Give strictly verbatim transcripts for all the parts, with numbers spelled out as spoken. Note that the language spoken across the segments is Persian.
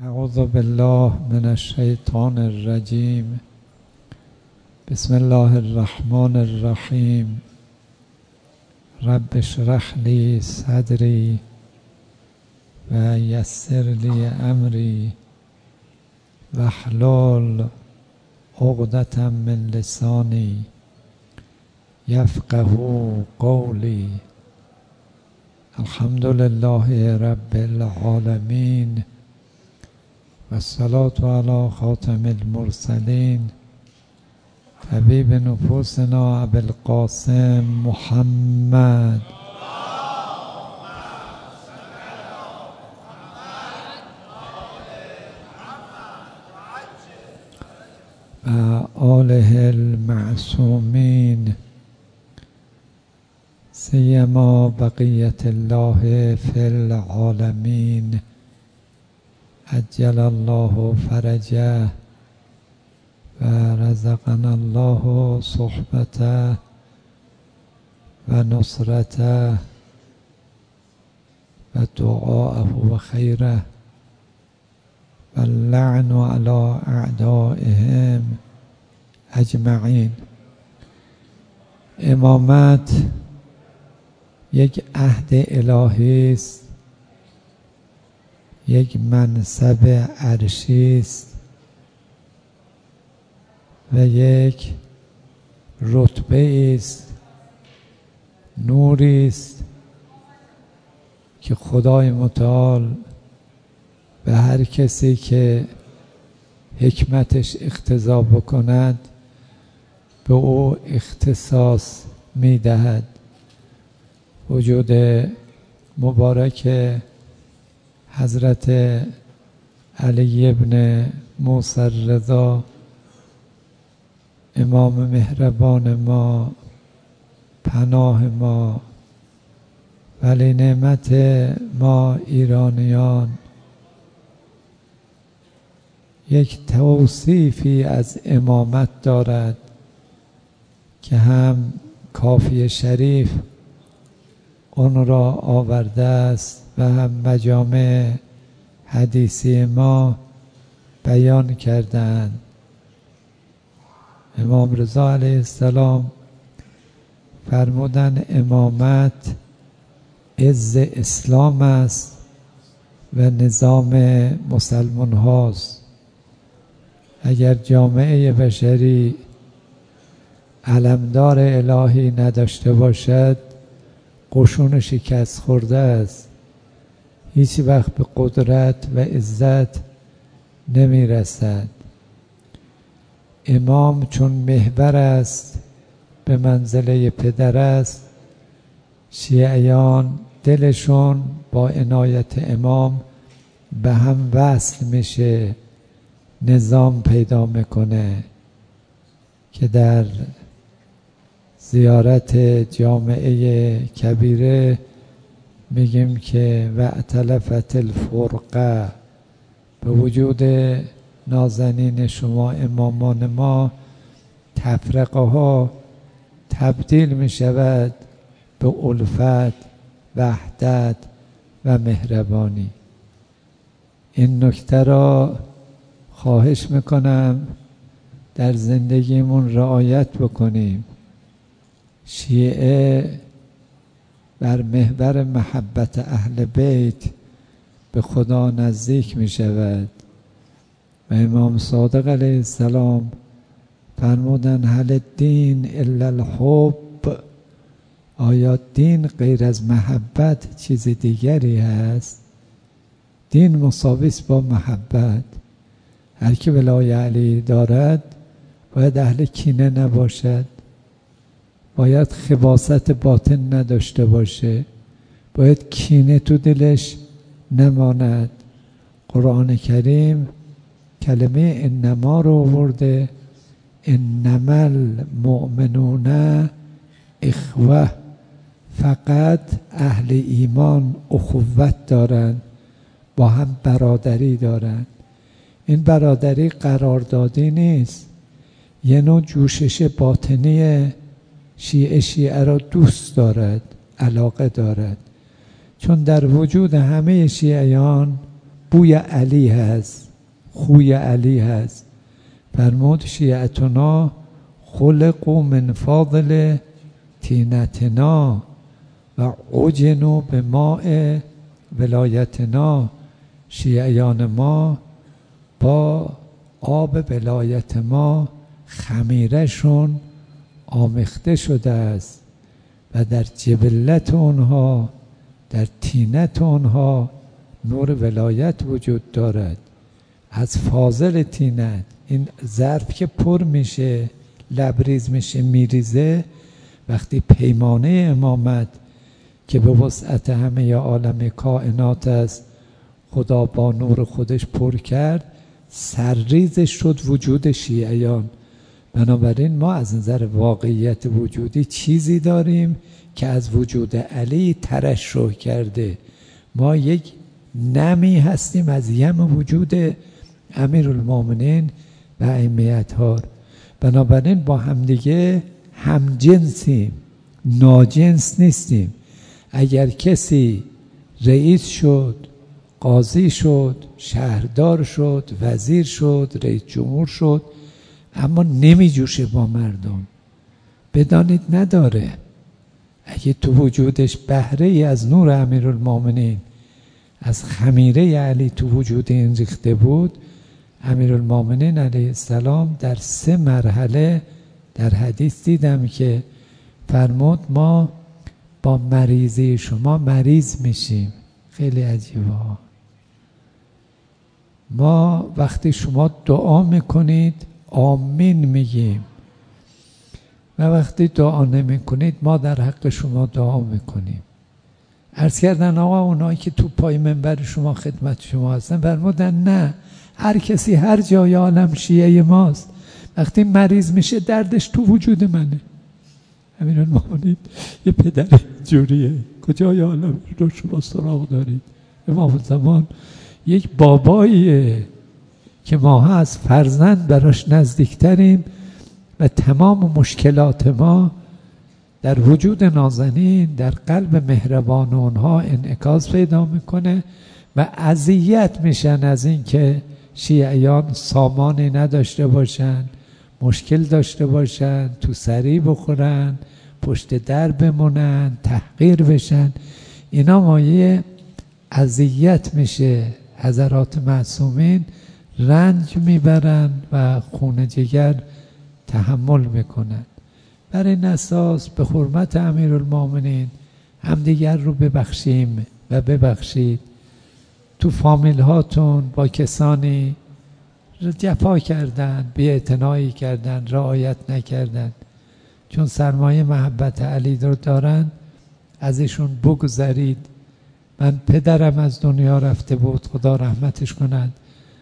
اعوذ بالله من الشیطان الرجیم. بسم الله الرحمن الرحیم. رب اشرح لی صدری و یسر لی امری واحلل عقدة من لسانی یفقهوا قولی. الحمد لله رب العالمین و الصلاة علی خاتم المرسلین طبیب نفوسنا ابی القاسم محمد و آله المعصومین سیما بقیت الله فی العالمین عجل الله فرجه و رزقنا الله صحبته و نصرته و دعاءه و خیره و اللعن علی اعدائهم اجمعین. امامت یک عهد الهی است، یک منصب عرشی است و یک رتبه است، نوری است که خدای متعال به هر کسی که حکمتش اقتضا بکند به او اختصاص میدهد. وجود مبارک حضرت علی ابن موسی الرضا امام مهربان ما، پناه ما، ولی نعمت ما ایرانیان، یک توصیفی از امامت دارد که هم کافی شریف اون را آورده است و هم مجامع حدیثی ما بیان کردند. امام رضا علیه السلام فرمودند امامت عز اسلام است و نظام مسلمان هاست. اگر جامعه بشری علمدار الهی نداشته باشد قشون شکست خورده است، هیچ وقت به قدرت و عزت نمی رسد. امام چون محور است، به منزله پدر است، شیعیان دلشون با عنایت امام به هم وصل میشه، نظام پیدا میکنه که در زیارت جامعه کبیره میگیم که واختلفت الفرقه، به وجود نازنین شما امامان ما تفرقه ها تبدیل می شود به الفت، وحدت و مهربانی. این نکته را خواهش میکنم در زندگیمون رعایت بکنیم. شیعه بر محور محبت اهل بیت به خدا نزدیک می شود و امام صادق علیه السلام فرمودن هل الدین الا الحب، آیا دین غیر از محبت چیز دیگری هست؟ دین مساوی است با محبت. هر که ولای علی دارد باید اهل کینه نباشد، باید خباثت باطن نداشته باشه، باید کینه تو دلش نماند. قرآن کریم کلمه انما رو آورده، انما المؤمنون اخوه، فقط اهل ایمان اخوت دارن، با هم برادری دارن. این برادری قراردادی نیست، یه نوع جوشش باطنی شیعه شیعه را دوست دارد، علاقه دارد، چون در وجود همه شیعیان بوی علی هست، خوی علی هست. فرمود شیعتنا خلقوا من فاضل طینتنا و عجنوا به ماء ولایتنا. شیعیان ما با آب ولایت ما خمیرشون آمیخته شده است و در جبلت اونها، در طینت اونها نور ولایت وجود دارد. از فاضل طینت، این ظرف که پر میشه لبریز میشه میریزه، وقتی پیمانه امامت که به وسعت همه عالم کائنات است خدا با نور خودش پر کرد، سرریزش شد وجود شیعیان. بنابراین ما از نظر واقعیت وجودی چیزی داریم که از وجود علی ترشح کرده. ما یک نمی هستیم از یم وجود امیرالمومنین و ائمه اطهار. بنابراین با همدیگه همجنسیم، ناجنس نیستیم. اگر کسی رئیس شد، قاضی شد، شهردار شد، وزیر شد، رئیس جمهور شد، اما نمی جوشه با مردم، بدانید نداره. اگه تو وجودش بهره ای از نور امیرالمومنین، از خمیره علی تو وجود این ریخته بود، امیرالمومنین علیه السلام در سه مرحله در حدیث دیدم که فرمود ما با مریضی شما مریض میشیم. خیلی عجیبه. ما وقتی شما دعا میکنید آمین میگیم و وقتی دعا نمی کنید ما در حق شما دعا میکنیم. عرض کردن آقا اونایی که تو پای منبر شما خدمت شما هستن، فرمودن نه، هر کسی هر جای عالم شیعه ماست، وقتی مریض میشه دردش تو وجود منه. امیرالمومنین یه پدر جوریه، کجای عالم رو شما سراغ دارید؟ امام زمان یک باباییه که ما از فرزند براش نزدیکتریم و تمام مشکلات ما در وجود نازنین در قلب مهربان اونها انعکاس پیدا میکنه و اذیت میشن از این که شیعیان سامانی نداشته باشن، مشکل داشته باشن، تو سری بخورن، پشت در بمونن، تحقیر بشن. اینا مایه اذیت میشه. حضرات معصومین رنج میبرن و خون جگر تحمل میکنن. بر این اساس به حرمت امیرالمومنین همدیگر رو ببخشیم و ببخشید. تو فامیل هاتون با کسانی جفا کردن، بی‌اعتنایی کردن، رعایت نکردن، چون سرمایه محبت علی رو دارن ازشون بگذرید. من پدرم از دنیا رفته بود، خدا رحمتش کند،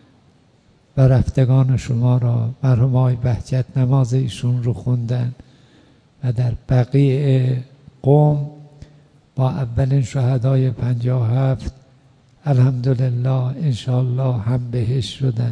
و رفتگان شما را مرحوم آقای بهجت نماز ایشون رو خوندن و در بقیع قم با اولین شهدای پنجاه و هفت الحمدلله انشاءالله هم بهش شدن.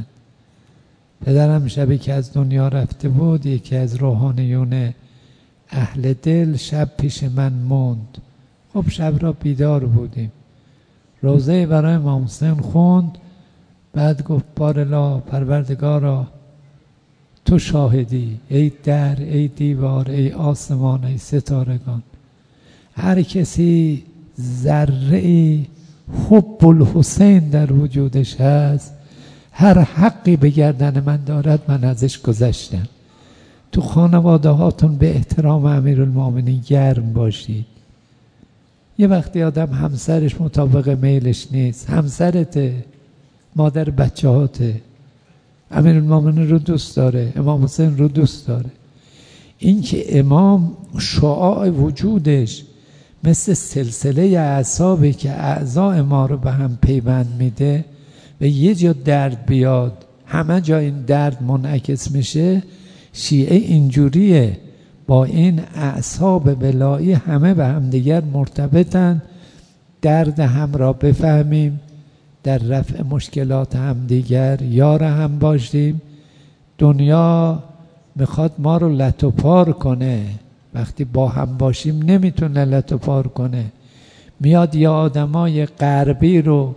پدرم شبی که از دنیا رفته بود یکی از روحانیون اهل دل شب پیش من موند. خب شب را بیدار بودیم، روزه برای امام حسین خوند، بعد گفت بارلا پروردگارا تو شاهدی، ای در، ای دیوار، ای آسمان، ای ستارگان، هر کسی ذره حب الحسین در وجودش هست، هر حقی به گردن من دارد، من ازش گذشتم. تو خانواده هاتون به احترام امیرالمومنین گرم باشید. یه وقتی آدم همسرش مطابق میلش نیست، همسرته، مادر بچه هاته، امیرالمومنین رو دوست داره، امام حسین رو دوست داره. این که امام شعاع وجودش مثل سلسله اعصابی که اعضای ما رو به هم پیوند میده و یه جا درد بیاد همه جا این درد منعکس میشه. شیعه اینجوریه، با این اعصاب ولایی همه به هم دیگر مرتبطن. درد هم را بفهمیم، در رفع مشکلات هم دیگر یار هم باشیم. دنیا میخواد ما رو لت و پار کنه، وقتی با هم باشیم نمیتونه لت و پار کنه. میاد یا آدمای غربی رو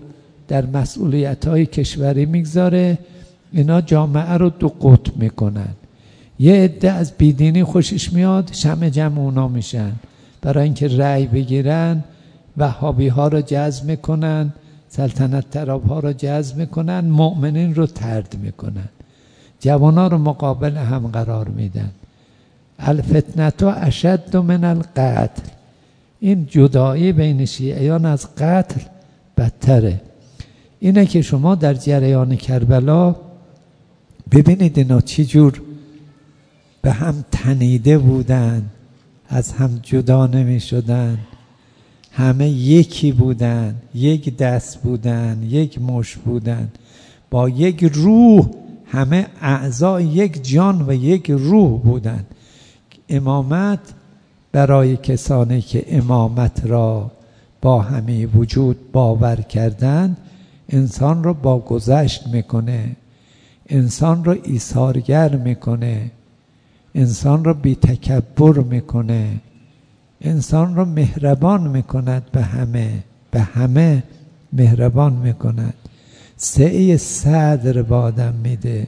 در مسئولیت‌های کشوری میگذاره، اینا جامعه رو دو قطب میکنن. یه عده از بیدینی خوشش میاد، شمع جمع اونا میشن برای اینکه رأی بگیرن، وهابی ها رو جذب میکنن، سلطنت طلب ها رو جذب میکنن، مؤمنین رو طرد میکنن، جوانا رو مقابل هم قرار میدن. الفتنة اشد من القتل، این جدایی بین شیعیان از قتل بدتره. اینه که شما در جریان کربلا ببینید اینا چی جور به هم تنیده بودن، از هم جدا نمی شدن، همه یکی بودن، یک دست بودن، یک مش بودن، با یک روح، همه اعضای یک جان و یک روح بودن. امامت برای کسانی که امامت را با همه وجود باور کردند، انسان را با گذشت میکنه، انسان را ایثارگر میکنه، انسان را بی تکبر میکنه، انسان را مهربان میکند، به همه به همه مهربان میکند، سعی صدر به آدم میده،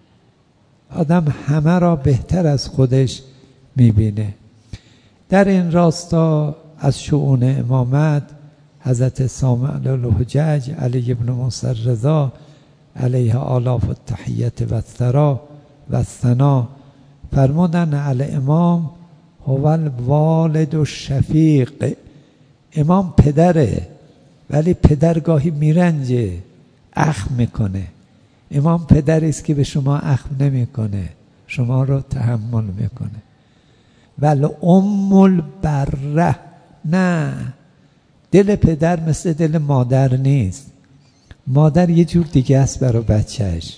آدم همه را بهتر از خودش میبینه. در این راستا از شؤون امامت حضرت سامع الحجج علی ابن موسی الرضا علیه آلاف التحیت و الثرا و الثنا فرمودن الامام هو الوالد الشفیق، امام پدره ولی پدر گاهی میرنجه، اخم میکنه. امام پدری است که به شما اخم نمیکنه، شما رو تحمل میکنه. ولی ام البره، نه، دل پدر مثل دل مادر نیست. مادر یه جور دیگه است برای بچهش.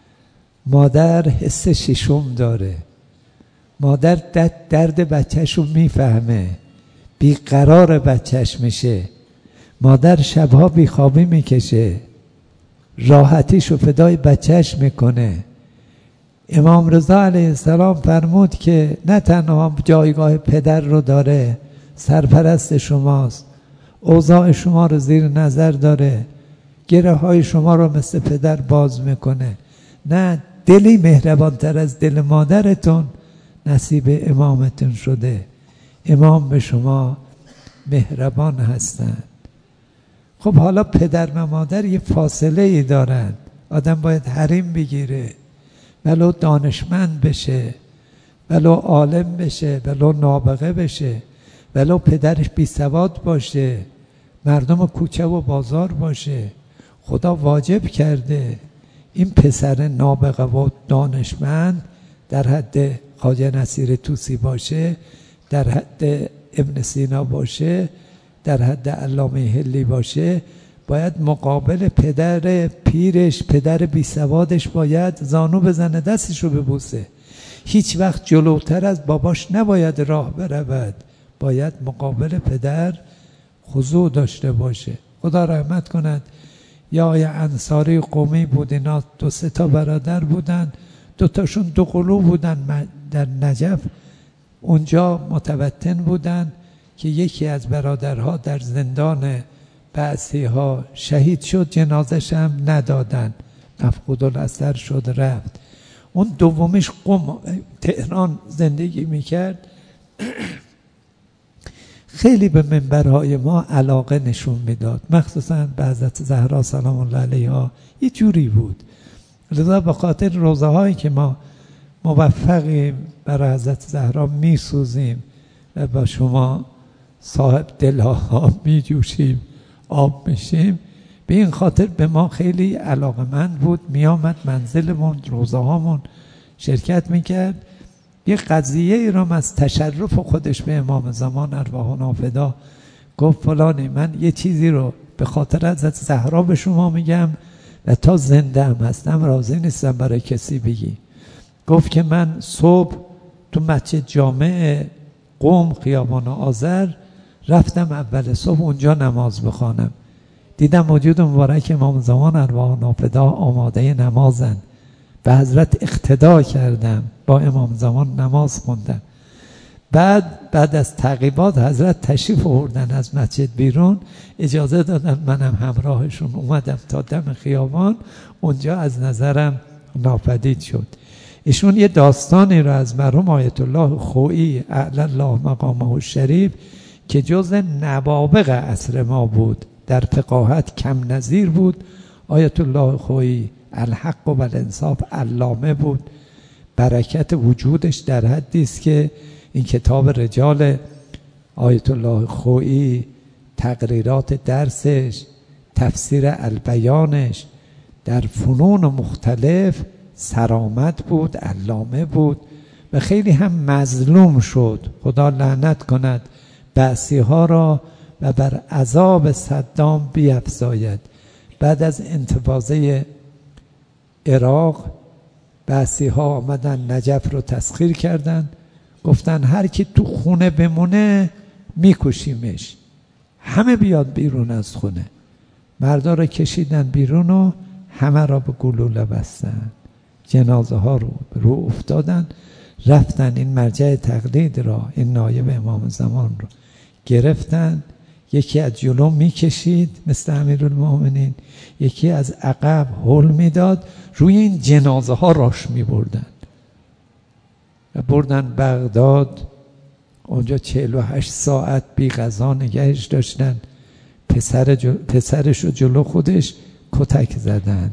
مادر حس ششم داره، مادر درد بچهش رو میفهمه، بیقرار بچهش میشه، مادر شبها بیخوابی میکشه، راحتیش رو فدای بچهش میکنه. امام رضا علیه السلام فرمود که نه تنها جایگاه پدر رو داره، سرپرست شماست، اوضاع شما رو زیر نظر داره، گره های شما رو مثل پدر باز میکنه، نه دلی مهربانتر از دل مادرتون نصیب امامتون شده. امام به شما مهربان هستند. خب حالا پدر و مادر یه فاصله ای دارن، آدم باید حریم بگیره، ولو دانشمند بشه، ولو عالم بشه، ولو نابغه بشه، ولو پدرش بی سواد باشه، مردم کوچه و بازار باشه، خدا واجب کرده این پسر نابغه و دانشمند در حد خواجه نصیر طوسی باشه، در حد ابن سینا باشه، در حد علامه حلی باشه، باید مقابل پدر پیرش، پدر بی سوادش باید زانو بزنه، دستش رو ببوسه. هیچ وقت جلوتر از باباش نباید راه برود، باید مقابل پدر خضوع داشته باشه. خدا رحمت کند. یا یه انصاری قومی بود، اینا دو سه تا برادر بودن، دو تاشون دو قلو بودن در نجف، اونجا متوطن بودن که یکی از برادرها در زندان بعثی ها شهید شد، جنازش هم ندادن، مفقود الاثر شد رفت. اون دومیش قم تهران زندگی میکرد، خیلی به منبرهای ما علاقه نشون میداد، مخصوصا به حضرت زهرا سلام الله علیها یه جوری بود. لذا به خاطر روزه هایی که ما موفقیم برای حضرت زهرا میسوزیم و با شما صاحب دلها میجوشیم، آب میشیم، به این خاطر به ما خیلی علاقمند بود، میامد منزلمون، روزه هامون شرکت میکرد. یه قضیه ای را از تشرف خودش به امام زمان ارواحنا فدا گفت فلانی من یه چیزی رو به خاطر حضرت زهرا به شما میگم و تا زنده هم هستم راضی نیستم برای کسی بگی. گفت که من صبح تو مسجد جامع قم خیابان آذر رفتم اول صبح اونجا نماز بخوانم، دیدم وجود مبارک امام زمان ارواحنا فدا آماده نمازن، به حضرت اقتدا کردم، با امام زمان نماز خوندم. بعد بعد از تعقیبات حضرت تشریف آوردن از مسجد بیرون، اجازه دادن منم همراهشون اومدم تا دم خیابان. اونجا از نظرم ناپدید شد. ایشون یه داستانی رو از مرحوم آیت الله خویی اعلی الله مقامه الشریف که جز نوابغ عصر ما بود، در فقاهت کم نظیر بود. آیت الله خویی الحق و الانصاف علامه بود. برکت وجودش در حدی است که این کتاب رجال آیت الله خویی، تقریرات درسش، تفسیر البیانش در فنون مختلف سرآمد بود، علامه بود و خیلی هم مظلوم شد. خدا لعنت کند بعثی ها را و بر عذاب صدام بیفزاید. بعد از انتفاضه عراق بعثی ها آمدن نجف رو تسخیر کردن، گفتن هر کی تو خونه بمونه میکشیمش، همه بیاد بیرون از خونه. مردا رو کشیدن بیرون و همه را به گلوله بستن، جنازه ها رو رو افتادن. رفتن این مرجع تقلید را، این نایب امام زمان رو گرفتن، یکی از جلو میکشید مثل امیرالمومنین، یکی از عقب هل میداد، روی این جنازه ها راش میبردن و بردن بغداد. اونجا چهل و هشت ساعت بی غذا نگهش داشتن. پسر جل... پسرش رو جلو خودش کتک زدن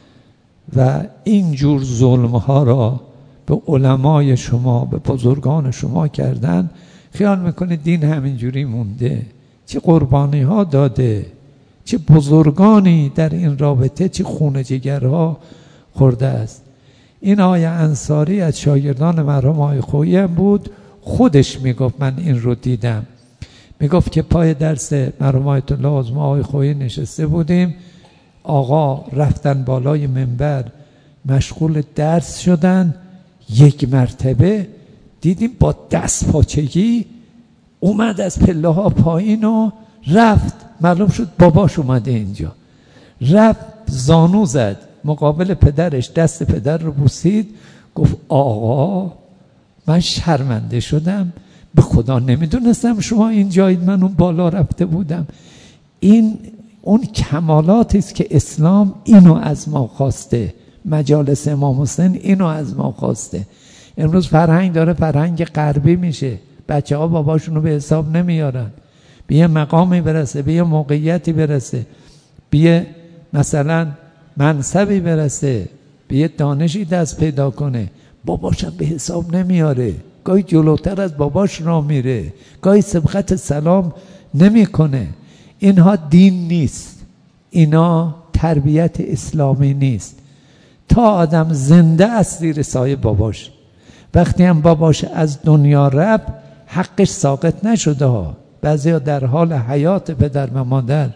و اینجور ظلم ها را به علمای شما، به بزرگان شما کردن. خیال میکنه دین همینجوری مونده؟ چه قربانی ها داده، چه بزرگانی در این رابطه، چه خون جگرها خورده است. این آقای انصاری از شاگردان مرحوم آقای خویی هم بود. خودش میگفت من این رو دیدم. میگفت که پای درس مرحوم آیت الله عظمی آقای خویی نشسته بودیم، آقا رفتن بالای منبر مشغول درس شدن، یک مرتبه دیدیم با دست پاچگی اومد از پله ها پایین و رفت. معلوم شد باباش اومده اینجا. رفت زانو زد مقابل پدرش، دست پدر رو بوسید، گفت آقا من شرمنده شدم، به خدا نمیدونستم شما اینجایید، من اون بالا رفته بودم. این اون کمالاتی است که اسلام اینو از ما خواسته. مجالس امام حسین اینو از ما خواسته. امروز فرهنگ داره فرهنگ غربی میشه، بچه ها باباشونو به حساب نمیارن، به یه مقامی برسه، به یه موقعیتی برسه، به یه مثلا منصبی برسه، به یه دانشی دست پیدا کنه، باباشم به حساب نمیاره، گاهی جلوتر از باباش را میره، گاهی سبقت سلام نمیکنه. اینها دین نیست، اینا تربیت اسلامی نیست. تا آدم زنده است زیر سایه باباش. وقتی هم باباش از دنیا رفت حقش ساقط نشده ها. بعضیا در حال حیات پدر و مادر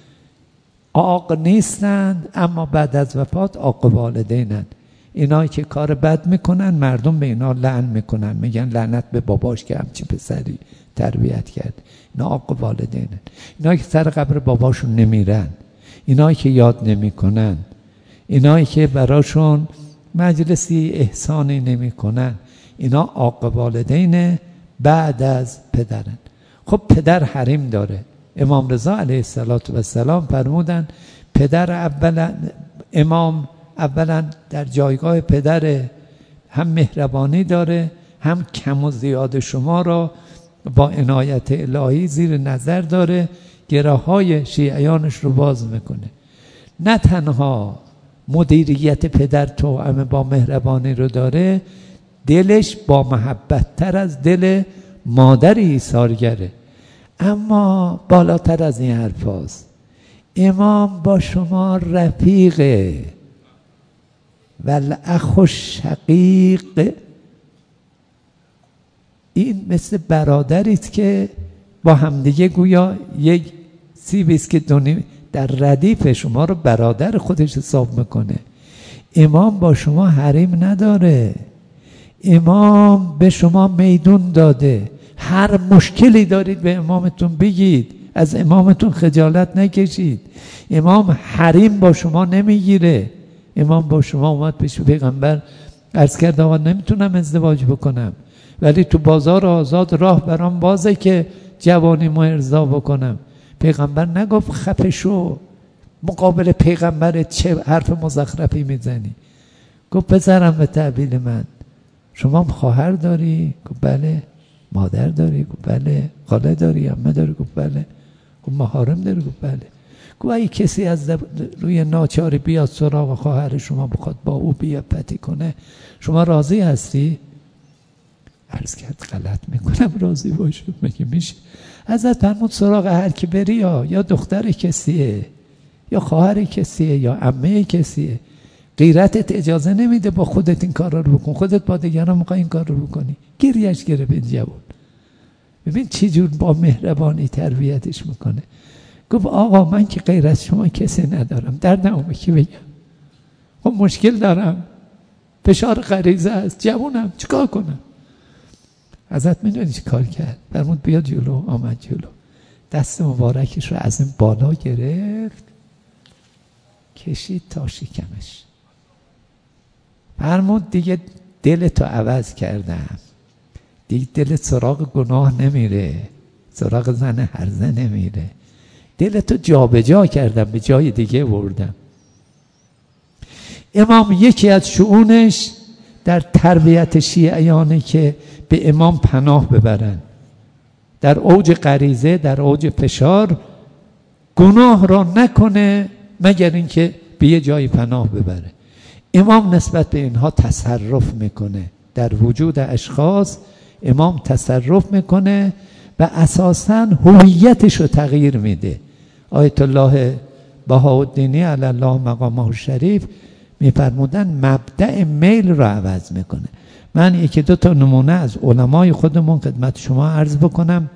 عاق نیستند، اما بعد از وفات عاق والدینند. اینا که کار بد میکنن مردم به اینا لعن میکنن، میگن لعنت به باباش که همچی پسری تربیت کرد. اینا عاق والدینند. اینا که سر قبر باباشون نمیرن، اینا که یاد نمیکنن، اینا که براشون مجلسی احسانی نمیکنن، اینا عاق والدین بعد از پدرن. خب پدر حریم داره. امام رضا علیه السلام فرمودن پدر اولا، امام اولا در جایگاه پدر هم مهربانی داره، هم کم و زیاد شما را با عنایت الهی زیر نظر داره، گره‌های شیعیانش رو باز میکنه. نه تنها مدیریت پدر توأم با مهربانی رو داره، دلش با محبت تر از دل مادر ایثارگره. اما بالاتر از این حرف هست. امام با شما رفیقه، والاخ شقیق. این مثل برادری است که با همدیگه گویا یک سیبی است که دونی در ردیف شما رو برادر خودش حساب میکنه. امام با شما حریم نداره، امام به شما میدون داده. هر مشکلی دارید به امامتون بگید، از امامتون خجالت نکشید. امام حریم با شما نمیگیره. امام با شما اومد پیش پیغمبر عرض کرد آقا نمیتونم ازدواج بکنم، ولی تو بازار آزاد راه برام بازه که جوانیمو ارضا بکنم. پیغمبر نگفت خفه شو، مقابل پیغمبر چه حرف مزخرفی میزنی؟ گفت بذارم به تعبیر من، شما خواهر داری؟ گفت بله. مادر داری؟ گفت بله. خاله داری؟ عمه داری؟ گفت بله. گفت محارم داری؟ گفت بله. گفت اگه کسی از روی ناچاری بیاد سراغ خواهر شما بخواد با او بیا پتی کنه، شما راضی هستی؟ عرض کرد غلط میکنم راضی باشم، مگه میشه؟ ازت فرمود سراغ هر کی بری، یا یا دختر کسیه، یا خواهر کسیه، یا عمه کسیه، غیرتت اجازه نمیده با خودت این کار رو بکن، خودت با دیگران میخوای این کار رو بکنی. گریش گرفت این جوان. ببین چی جور با مهربانی تربیتش میکنه. گفت آقا من که غیر از شما کسی ندارم، دردمو به کی بگم؟ خب مشکل دارم، فشار غریزه است، جوانم، چیکار کنم؟ ازت میدونی چی کار کرد؟ فرمود بیا جلو. آمد جلو، دست مبارکش رو از این بالا گرفت، کشید تا شکمش. فرمود دیگه دلتو عوض کردم، دیگه دلت سراغ گناه نمیره، سراغ زن هرزه نمیره، دلتو جا به جا کردم، به جای دیگه بردم. امام یکی از شؤونش در تربیت شیعیانه که به امام پناه ببرن، در اوج غریزه، در اوج فشار، گناه را نکنه مگر اینکه به یه جایی پناه ببره. امام نسبت به اینها تصرف میکنه، در وجود اشخاص امام تصرف میکنه و اساساً هویتش رو تغییر میده. آیت الله بهاءالدینی علی الله مقامه الشریف میفرمودن مبدأ میل رو عوض میکنه. من یکی دو تا نمونه از علمای خودمون خدمت شما عرض بکنم.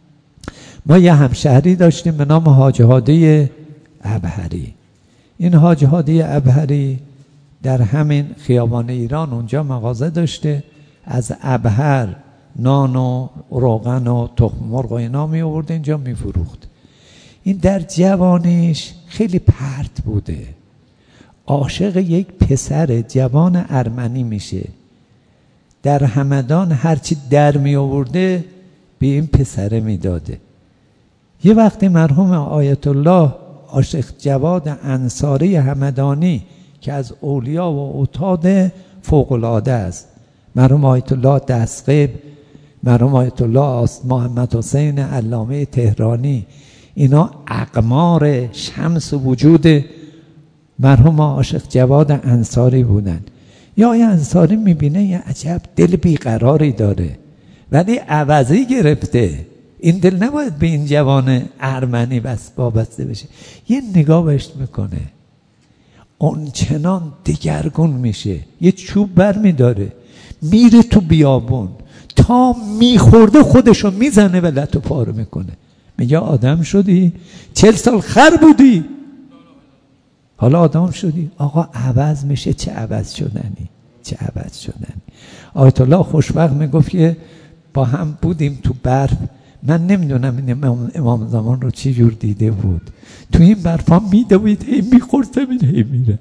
ما یه همشهری داشتیم به نام حاج هادی ابهری. این حاج هادی ابهری در همین خیابان ایران اونجا مغازه داشته، از ابهر نان و روغن و تخم مرغ و اینا می آورد اینجا می فروخت. این در جوانیش خیلی پرت بوده، عاشق یک پسر جوان ارمنی میشه. در همدان هرچی در می آورده به این پسره میداده. یه وقتی مرحوم آیت الله عاشق جواد انصاری همدانی که از اولیا و اوتاد فوق‌العاده است، مرحوم آیت الله دستقیب، مرحوم آیت الله محمد حسین علامه تهرانی، اینا اقمار شمس وجود مرحوم عاشق جواد انصاری بودن. یا آیه انصاری میبینه یه عجب دل بیقراری داره ولی عوضی گرفته، این دل نباید به این جوان ارمنی بس وابسته بشه. یه نگاه بهش میکنه، اون چنان دگرگون میشه، یه چوب بر میداره میره تو بیابون، تا میخورده خودشو میزنه و لتو پاره میکنه. میگه آدم شدی؟ چل سال خر بودی حالا آدم شدی؟ آقا عوض میشه. چه عوض شدنی، چه عوض شدنی. آیت الله خوشبخت میگفت که با هم بودیم تو برف، من نمیدونم این امام, امام زمان رو چی جور دیده بود، تو این برفا میدوید هی میخورد زمین هی میره.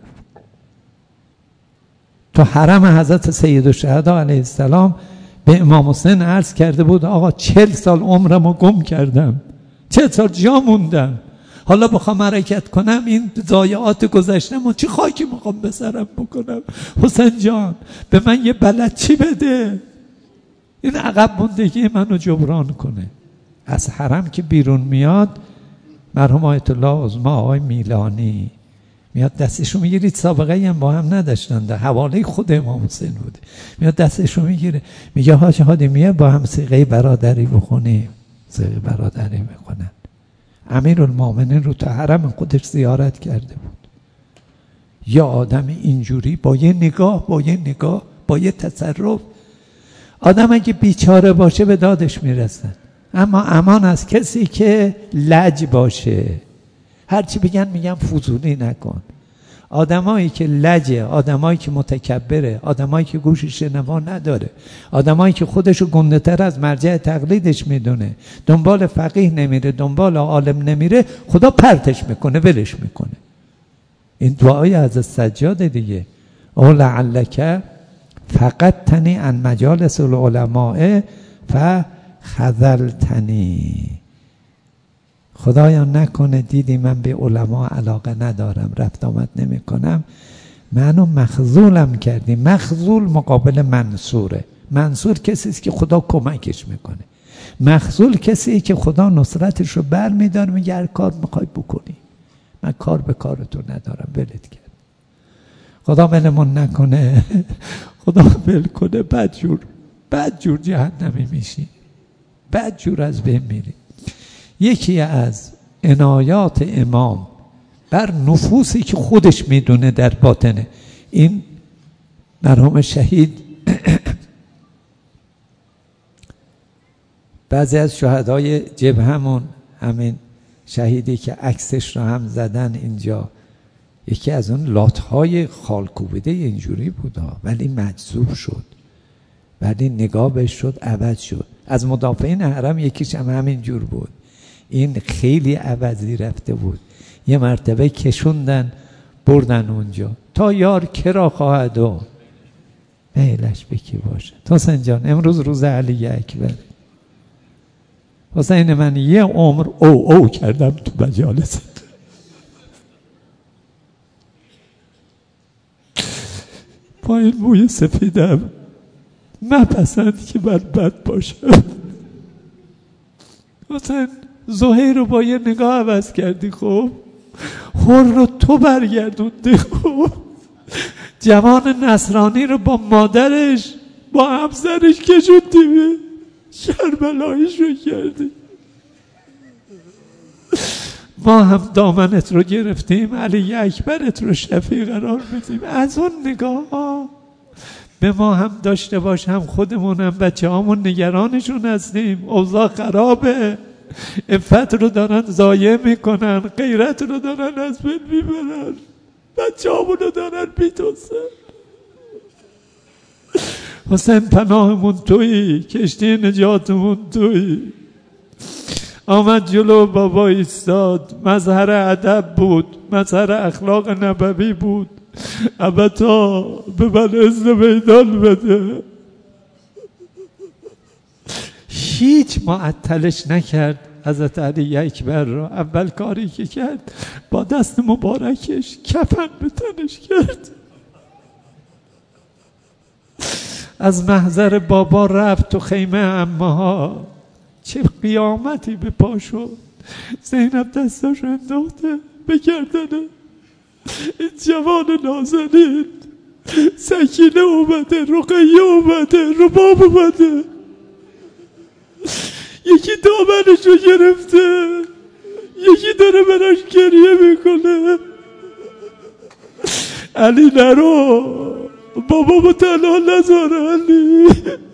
تو حرم حضرت سید الشهدا علیه السلام به امام حسین عرض کرده بود آقا چل سال عمرم رو گم کردم، چل سال جا موندم، حالا بخوام حرکت کنم این ضایعات گذشتم و چی خاکی میخوام به سرم بکنم. حسین جان به من یه بلد چی بده، این عقب موندگی منو جبران کنه. از حرم که بیرون میاد، مرحوم آیت الله عظما آقای میلانی میاد دستشو میگیرید، سابقه هم با هم نداشتن، در حواله خود امام حسین بوده، میاد دستشو میگیره میگه حاج هادی میاد با هم صیغه برادری بخونیم. صیغه برادری میکنن. امیرالمومنین رو تا حرم خودش زیارت کرده بود. یا آدم اینجوری با یه نگاه، با یه نگاه، با یه تصرف، آدم اگه بیچاره باشه به دادش میرسن. اما امان از کسی که لج باشه، هرچی بگن میگن فضولی نکن. آدمایی که لجه، آدمایی که متکبره، آدمایی که گوش شنوا نداره، آدمایی که خودشو گنده تر از مرجع تقلیدش میدونه، دنبال فقیه نمیره، دنبال عالم نمیره، خدا پرتش میکنه، ولش میکنه. این دعای از سجاده دیگه، او لعلک فقط تنی ان مجالس العلماء فخذلتنی. خدایا نکنه دیدی من به علما علاقه ندارم، رفت آمد نمی کنم، منو مخذولم کردی. مخذول مقابل منصوره. منصور کسی است که خدا کمکش میکنه، مخذول کسی که خدا نصرتش رو بر میدار، میگه هر کار میخوای بکنی، من کار به کارتون ندارم، ولت کرد. خدا ولمون نکنه، خدا ول کنه، بدجور بدجور جهنمی میشی، بدجور از بین میری. یکی از عنایات امام بر نفوسی که خودش میدونه در باطنه، این مرحوم شهید بعضی از شهدای جبهمون، همین شهیدی که عکسش رو هم زدن اینجا، یکی از اون لاتهای خالکوبیده اینجوری بود ها، ولی مجذوب شد، ولی نگاه بهش شد عوض شد. از مدافعین حرم یکیش هم همین جور بود، این خیلی عوضی رفته بود. یه مرتبه کشوندن بردن اونجا، تا یار کرا خواهد و میلش بکی باشه. حسین جان امروز روز علی اکبر، حسین من یه عمر او او کردم تو مجالس، با این موی سفیدم نپسند که من بد باشم. حسین زهیر رو با یه نگاه عوض کردی، خب خور رو تو برگردوندی، خب جوان نصرانی رو با مادرش با همسرش کشوندی، شربلایش رو کردی. ما هم دامنت رو گرفتیم، علی اکبرت رو شفیع قرار بدیم. از اون نگاه ها به ما هم داشته باش، هم خودمون هم بچه هامون نگرانشون هستیم. اوضاع خرابه، عفت رو دارن ضایع میکنن، غیرت رو دارن از بین میبرن، بچه هامون رو دارن میتوسن. حسین پناهمون تویی، کشتی نجاتمون تویی. آمد جلو بابا ایستاد، مظهر ادب بود، مظهر اخلاق نبوی بود. ابتا به من اذن میدان بده. هیچ معطلش نکرد حضرت علی اکبر را. اول کاری که کرد با دست مبارکش کفن به تنش کرد، از محضر بابا رفت تو خیمه عمه‌ها. چه قیامتی به پا شد. زینب دستاش انداخته به گردنه این جوان نازنین. سکینه اومده، رقیه اومده، رباب اومده، یکی دامنش رو گرفته، یکی داره براش گریه میکنه. علی نرو، بابا تنها نذاره علی.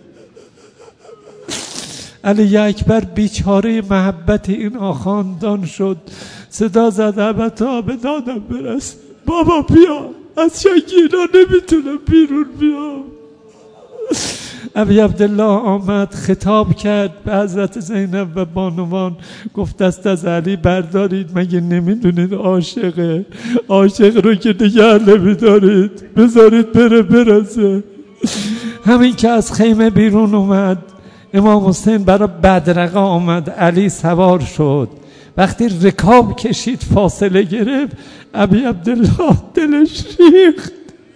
علی اکبر بیچاره محبت این آخاندان شد، صدا زد ابتا به دادم برس، بابا بیا، از شکینا نمیتونم بیرون بیام. ابی عبدالله آمد خطاب کرد به حضرت زینب و بانوان، گفت دست از علی بردارید، مگه نمیدونید عاشقه؟ عاشق رو که نگه نمیدارید، بذارید بره برسه. همین که از خیمه بیرون اومد، امام حسین برای بدرقه آمد، علی سوار شد. وقتی رکاب کشید فاصله گرفت، ابی عبدالله دلش ریخت،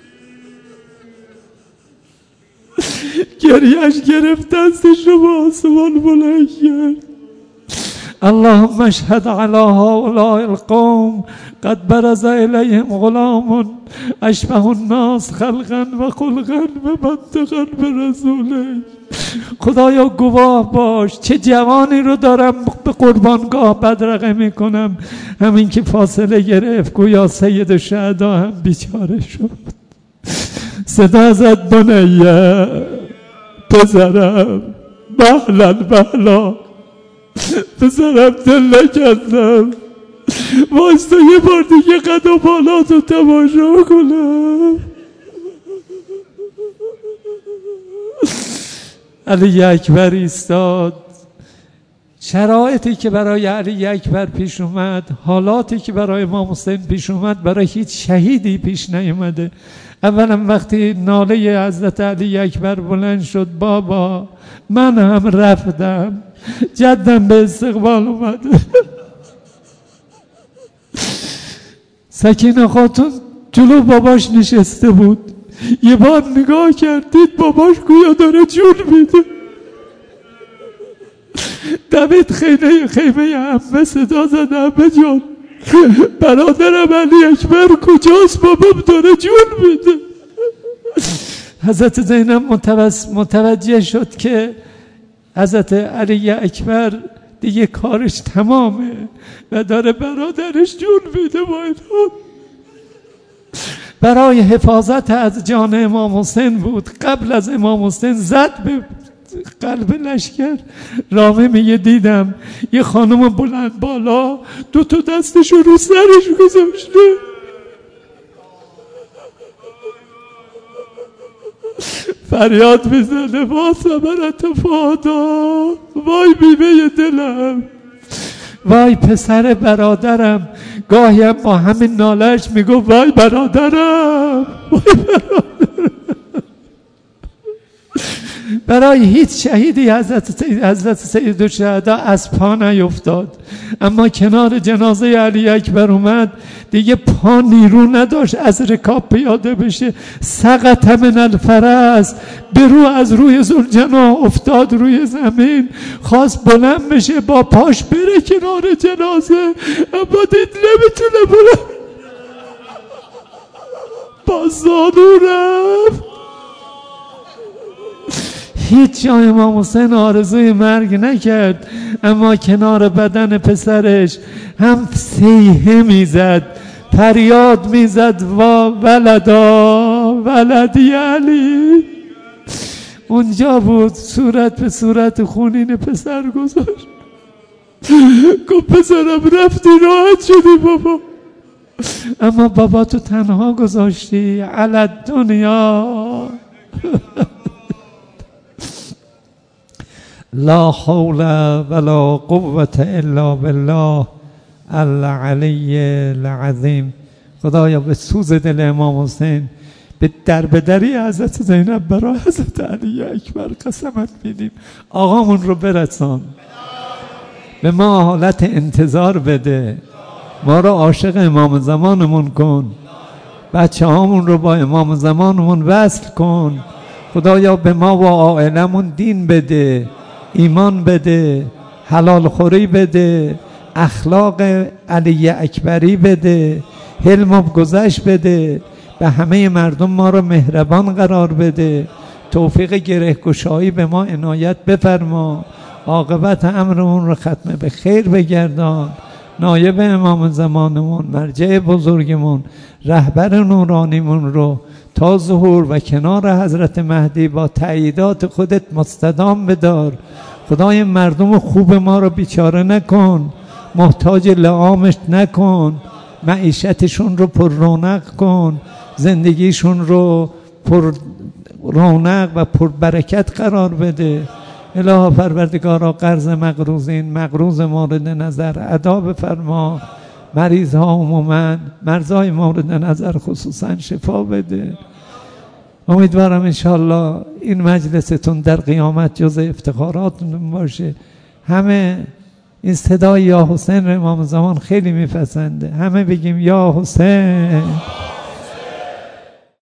گریهش گرفت، دستش رو به آسمان بلند کرد. اللهم اشهد علی هؤلاء القوم قد برز الیهم غلام اشبه الناس خلقا و خلقا و منطقا به رسوله. خدایا گواه باش، چه جوانی رو دارم به قربانگاه بدرقه میکنم. همین که فاصله گرفت گویا سید الشهدا هم بیچاره شد. صدا زد بنیه، پسرم، بهلا بهلا، پسرم دل نکردم، واستا یه بار دیگه قد و بالاتو تماشا کنم. علی اکبر ایستاد، شرایطی که برای علی اکبر پیش اومد، حالاتی که برای امام حسین پیش اومد، برای هیچ شهیدی پیش نیومده. اولا وقتی ناله حضرت علی اکبر بلند شد، بابا من هم رفتم، جدم به استقبال اومد. سکینه خاتون جلو باباش نشسته بود، یه بار نگاه کردید باباش گویا داره جون میده. دوید خیمه خیمه عمه صدا زد، عمه جان برادرم علی اکبر کجاست؟ بابام داره جون میده. حضرت زینب متوجه شد که حضرت علی اکبر دیگه کارش تمامه و داره برادرش جون میده. باید برای حفاظت از جان امام حسین بود. قبل از امام حسین زد به قلب لشکر. رامه میگه دیدم یه خانم بلند بالا دو تا دستشو رو سرش گذاشته، فریاد میزنه وا صبرت فادا، وای بیمه دلم، وای پسر برادرم. گاهی هم با همین نالش میگو وای برادرم، وای برادرم. برای هیچ شهیدی حضرت حضرت سیدالشهدا از پا نیفتاد، اما کنار جنازه علی اکبر اومد، دیگه پا نیرو نداشت از رکاب پیاده بشه. سقط من الفرس، برو از روی ذوالجناح افتاد روی زمین، خواست بلند بشه با پاش بره کنار جنازه، اما دید نمیتونه بلند، با زانو رفت. هیچ جا امام حسین آرزوی مرگ نکرد، اما کنار بدن پسرش هم سیحه میزد، فریاد میزد وا ولدا ولدی علی. اونجا بود صورت به صورت خونین پسر گذاشت، گفت پسرم رفتی راحت شدی بابا، اما بابا تو تنها گذاشتی علی دنیا. لا حول ولا قوة الا بالله العلی العظیم. خدایا به سوز دل امام حسین، به دربدری حضرت زینب برای حضرت علی اکبر قسمت میدیم. آقامون رو برسان، به ما حالت انتظار بده، ما رو عاشق امام زمانمون کن، بچه هامون رو با امام زمانمون وصل کن. خدایا به ما و عائلمون دین بده، ایمان بده، حلال خوری بده، اخلاق علی اکبری بده، حلم و گذشت بده، به همه مردم ما رو مهربان قرار بده، توفیق گره گشایی به ما عنایت بفرما، عاقبت امرمون رو ختم به خیر بگردان. نایب امام زمانمون، مرجع بزرگمون، رهبر نورانیمون رو تا ظهور و کنار حضرت مهدی با تأییدات خودت مستدام بدار. خدای مردم خوب ما رو بیچاره نکن، محتاج لعامش نکن، معیشتشون رو پر رونق کن، زندگیشون رو پر رونق و پر برکت قرار بده. الها پروردگارا قرض مقروضین، مقروض مورد نظر ادا بفرما، مریض ها عموما، مرضای مورد نظر خصوصا شفا بده. امیدوارم انشالله این مجلستون در قیامت جز افتخاراتون باشه. همه این صدای یا حسین امام زمان خیلی میپسنده، همه بگیم یا حسین.